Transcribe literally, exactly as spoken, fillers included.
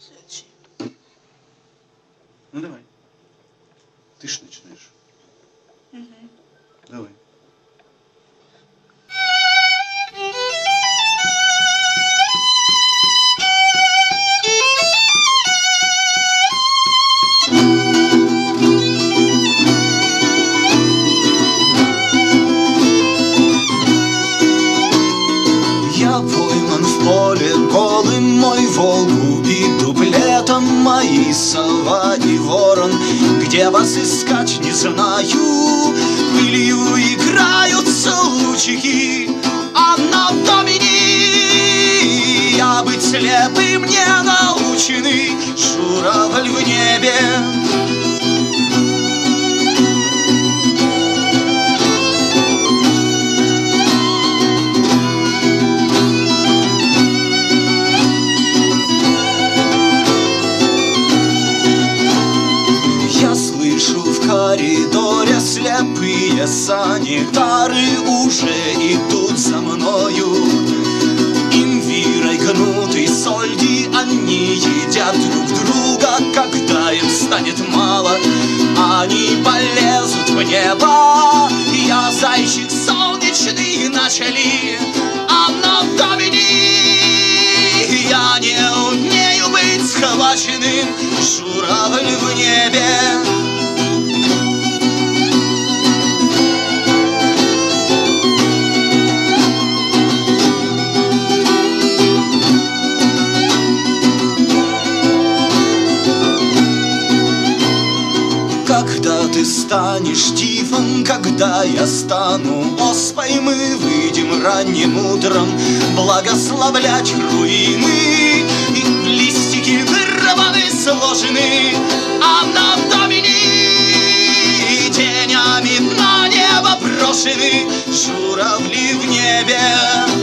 Следующий. Ну давай. Ты ж начинаешь. Угу. Давай. Я пойман в поле голым, мой Волгу и дуплетом мои сова и ворон. Где вас искать, не знаю, пылью играются лучики, а на домини я быть слепым не наученный журавль в небе. В коридоре слепые санитары уже идут за мною. Имбирой гнутый сольди они едят друг друга. Когда им станет мало, они полезут в небо. Я зайчик солнечный начали, а на домини я не умею быть схваченным журавль в небе. Когда ты станешь тифом, когда я стану оспой, мы выйдем ранним утром благословлять руины. И листики вырваны, сложены, а на домини тенями на небо брошены журавли в небе.